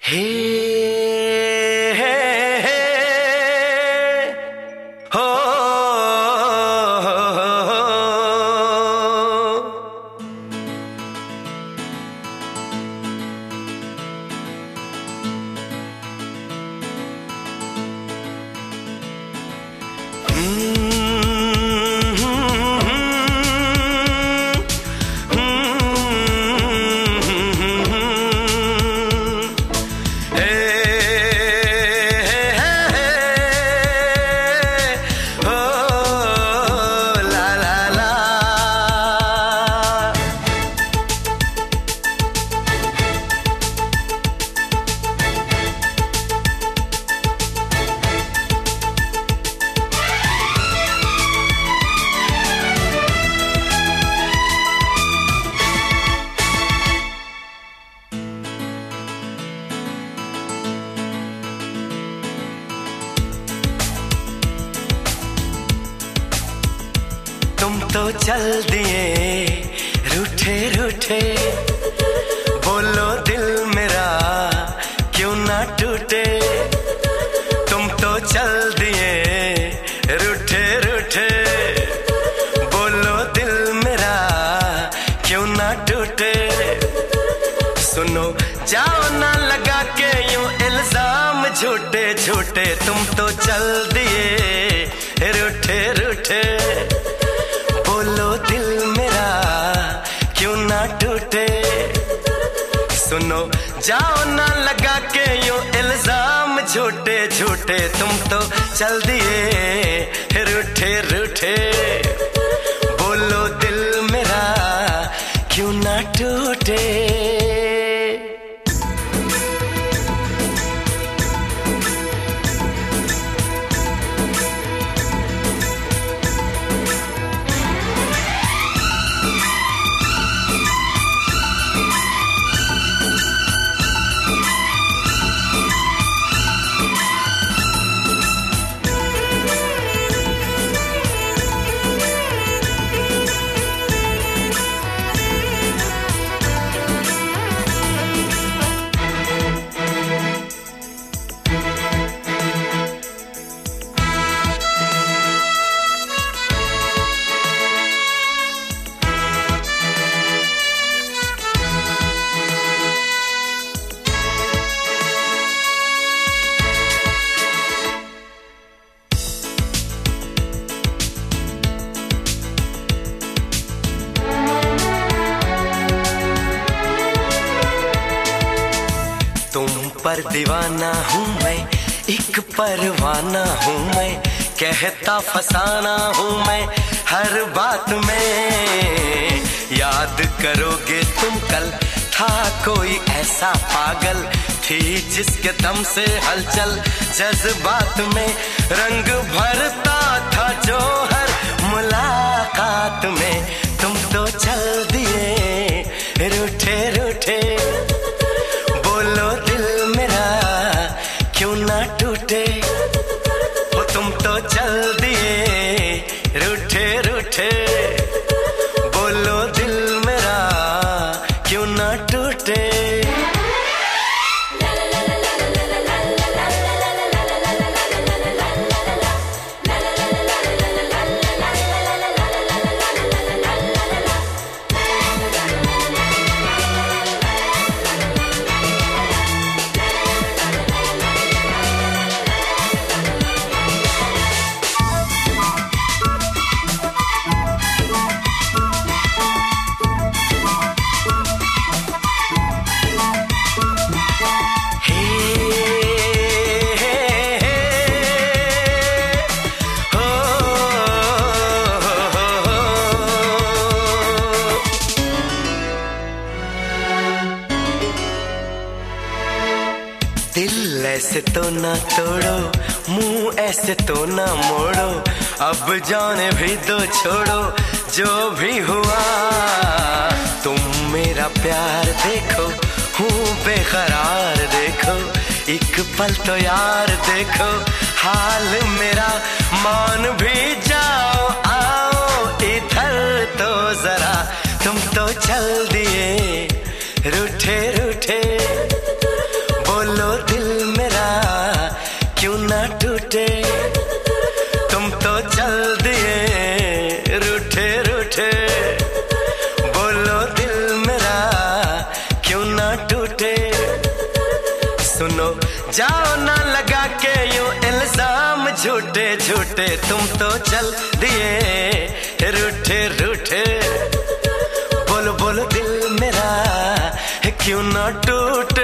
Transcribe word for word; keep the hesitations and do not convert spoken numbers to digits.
हे हे हे हो तुम तो चल दिए रूठे रूठे, बोलो दिल मेरा क्यों ना टूटे। तुम तो चल दिए रूठे रूठे, बोलो दिल मेरा क्यों ना टूटे। सुनो जाओ ना लगा के यूं इल्जाम झूठे झूठे, तुम तो चल दिए रूठे रूठे, बोलो दिल मेरा क्यों ना टूटे। सुनो जाओ ना लगा के यूं इल्जाम झूठे झूठे, तुम तो चल दिए रूठे रूठे, बोलो दिल मेरा क्यों ना टूटे। तुम पर दीवाना हूँ मैं, एक परवाना हूँ मैं, कहता फसाना हूँ मैं हर बात में। याद करोगे तुम कल था कोई ऐसा पागल, थी जिसके दम से हलचल जज्बात में, रंग भरता था जो हर मुलाकात में। तुम तो चल दिए रूठे रूठे, बोलो दिल मेरा क्यों ना टूटे। वो तुम तो चल दिए रूठे रूठे, बोलो दिल मेरा क्यों ना टूटे। दिल ऐसे तो ना तोड़ो, मुंह ऐसे तो ना मोड़ो, अब जाने भी दो छोड़ो जो भी हुआ। तुम मेरा प्यार देखो, हूँ बेकरार देखो, एक पल तो यार देखो हाल मेरा। मान भी जाओ आओ इधर तो जरा, तुम तो चल दिए रूठे रूठे, बोलो दिल मेरा क्यों ना टूटे, तुम तो चल दिए रूठे रूठे। बोलो दिल मेरा क्यों ना टूटे। सुनो जाओ ना लगा के यूं इल्जाम झूठे झूठे, तुम तो चल दिए रूठे रूठे। बोलो बोलो दिल मेरा क्यों ना टूटे।